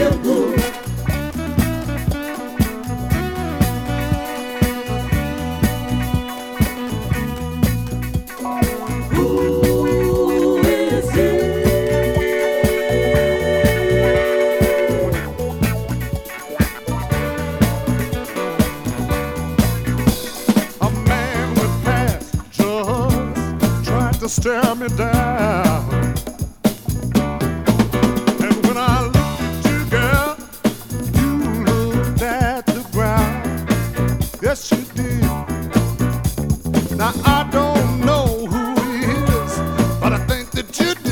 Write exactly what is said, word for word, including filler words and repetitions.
To stare me down. And when I looked at you, girl, you looked at the ground. Yes, you did. Now I don't know who he is, but I think that you